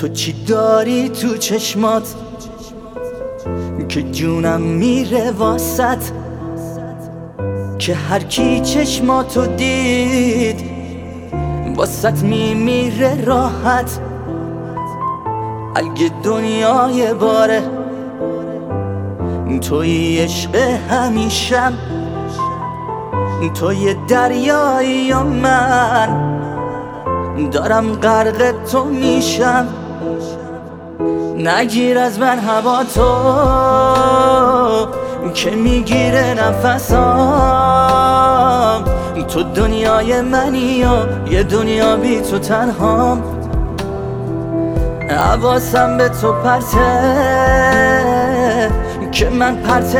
تو چی داری تو چشمات که جونم میره واسط، که هر کی چشماتو دید واسط میمیره راحت. اگه دنیای باره توی عشق همیشم، توی دریایی یا من دارم غرق تو میشم. نگیر از من هوا تو که میگیره نفسام. تو دنیای منی یا یه دنیا بی تو تنهام. حواسم به تو پرته که من پرت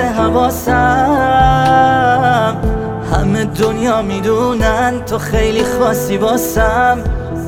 حواسم. همه دنیا میدونن تو خیلی خاصی واسم.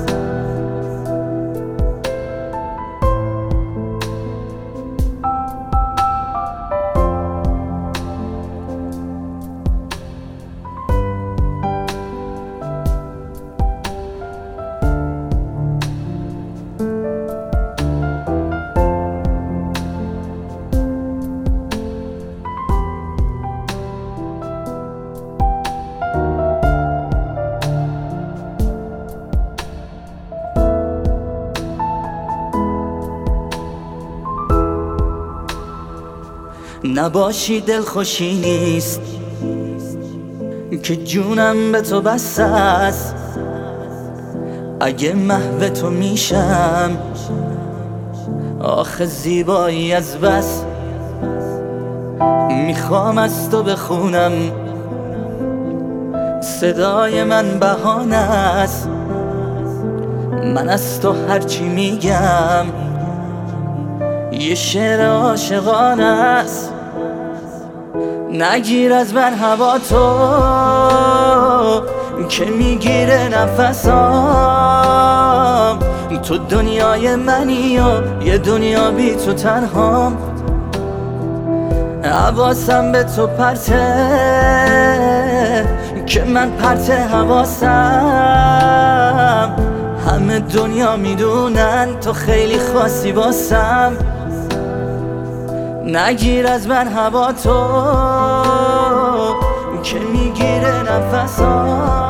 نباشی دلخوشی نیست که جونم به تو بس است. اگه محو تو میشم آخه زیبایی از بس. میخوام از تو بخونم صدای من بهانه است. من از تو هرچی میگم یه شعر عاشقانه است. نگیر از من هوا تو که میگیره نفسام. تو دنیای منی یا یه دنیا بی تو تنهام. حواسم به تو پرته که من پرت حواسم. همه دنیا میدونن تو خیلی خاصی واسم. نگیر از من هوا تو که میگیره نفسام.